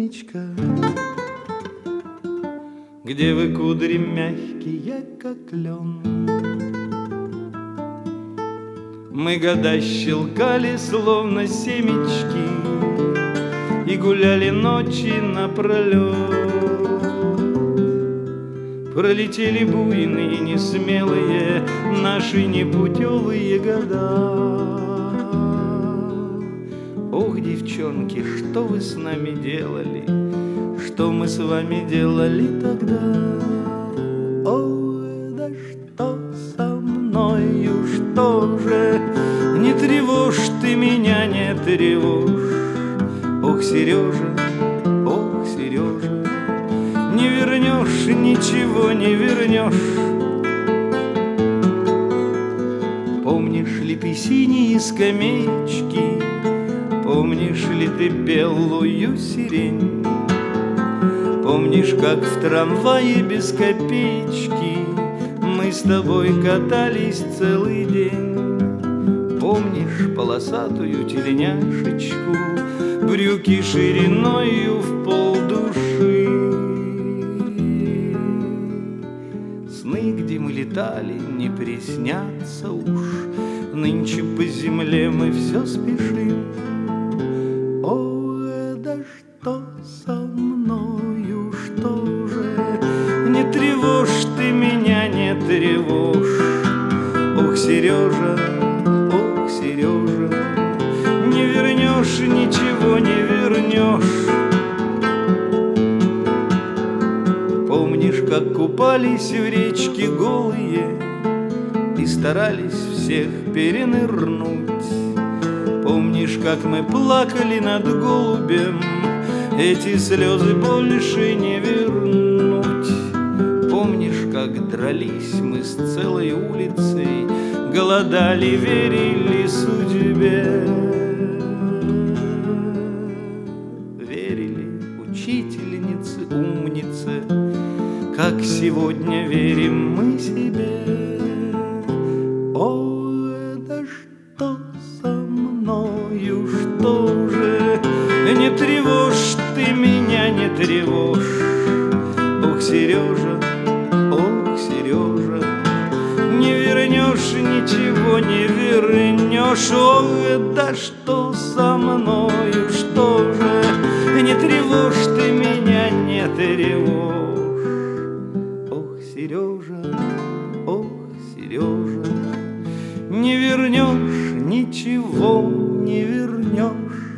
семечка, где вы кудри мягкие, как лен. Мы года щелкали, словно семечки, и гуляли ночи напролет. Пролетели буйные, несмелые наши непутевые года. Ох, девчонки, что вы с нами делали, что мы с вами делали тогда? Ой, да что со мною, что же? Не тревожь ты меня, не тревожь. Ох, Сережа, не вернешь, ничего не вернешь. Помнишь ли ты синие скамеечки, помнишь ли ты белую сирень? Помнишь, как в трамвае без копеечки мы с тобой катались целый день? Помнишь полосатую тельняшечку, брюки шириною в полдуши? Сны, где мы летали, не приснятся уж. Нынче по земле мы все спешим. Ой, да что со мною, что же? Не тревожь ты меня, не тревожь. Ох, Сережа, не вернешь, ничего не вернешь. Помнишь, как купались в речке голые и старались всех перенырнуть? Помнишь, как мы плакали над голубем, эти слезы больше не вернуть? Помнишь, как дрались мы с целой улицей, голодали, верили судьбе? Верили учительнице, умнице, как сегодня верим мы себе. Ой, да что со мною, что же? Не тревожь ты меня, не тревожь. Ох, Сережа, не вернешь, ничего не вернешь. Ой, да что со мною, что же? Не тревожь ты меня, не тревожь. Ох, Сережа, не вернешь, ничего не вернешь.